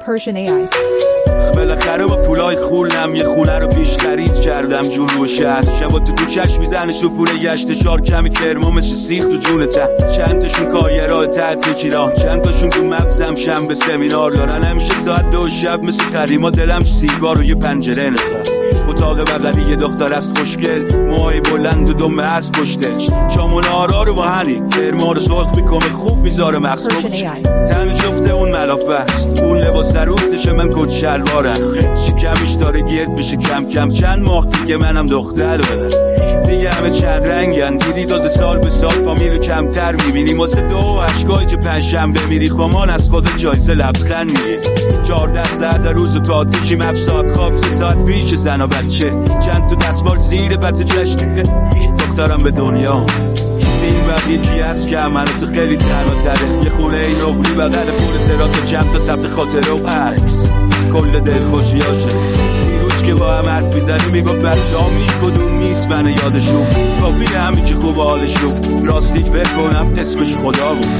Persian AI. بالاخره با پولای خونم یه خونه رو پیش خرید کردم جلو شهر. شبا تو چشم میزنه شفونه گشت شار کمی کرما مثل سیخ تو جونتم. چند تاشون کایرها تحت کیران، چند تاشون تو مغزم شنبه سمینار دارن. همیشه ساعت 2 شب مثل قدیما دلم سیگار و یه پنجره نخواد. اتاق بغلی یه دختر است خوشگل، موهای بلند و دم از پشتش. شامون آرا رو با هنی کرما رو سرخ میکنه خوب میذاره مغز خوبش. تن جفته اون ملافه است، اون لباس در روزشه من کت شلوارم. شکمش داره گرد میشه کم کم، چند ماه دیگه منم دختر بدم. دیگه همه چند رنگن، دیدی تازه سال به سال فامیل رو کمتر میبینی. واسه 2 اشکایی که پنجشنبه میری خمان از خود جایزه لبخند میگی. 14 ساعت روز و تا تیچیم 7 ساعت خواب 3 ساعت پیش زن و بچه. چند تا دستمال زیر پت جشن دخترم به دنیا. این وقت یکی هست که امنات خیلی تنها تره. یه خونه این نقلی بغل پول زرات و چند تا صفحه خاطره و عکس کل دل خوشیاشه. دیروز که با هم حرف میزنی میگفت بچه ها میش کدوم نیست من یادشون. کافیه همین که خوب حالشون راستیک ور کنم اسمش خدا بود.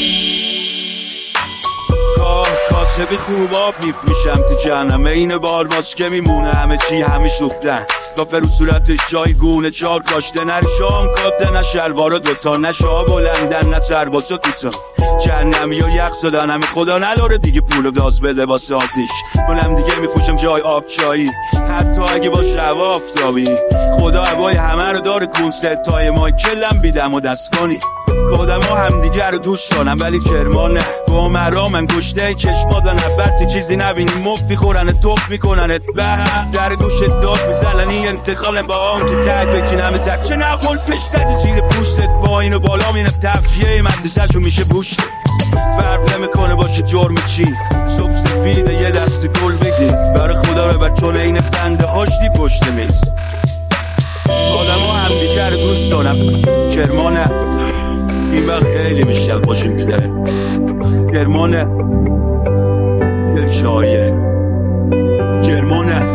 کاسبی خوب آب میف میشم تو جهنم. این بار باز که میمونه همه چی همه شفتن. گافه رو صورتش جای گونه 4 کاشته. نری شام کابده نه شلوارا دوتا، نه شاه بلندن نه سرباسا توتا. جهنمی و یخ زدن همه خدا نداره دیگه پول گاز بده واسه آتیش. منم دیگه میفوشم جای آب چایی حتی اگه باشه هوا آفتابی. خدا هوای همه رو داره کنسرت تای مایکلم بیدم و دست کنی. کادم ها هم دیگه رو دوش دارم ولی کرمان نه. با مرا من گشته چشمادن برتی چیزی نبینی مفی خورن توف میکننت به در گوشت داد میزننی انتقال با آن تو تک بکنم تک. چه نخول پشتدی زیر پوشتت با اینو بالا مینم تفشیه مدرسهشو میشه بوشت. فرق نمیکنه باشه جرم چی صبح سفیده یه دست گل بگی برای خدا رو بر چون این بنده هاشتی پشت میز. آدم ها هم دیگه رو دوست دارم کرمانه. این وقت خیلی میشتل باشیم که داره کرمانه دل شایه کرمانه.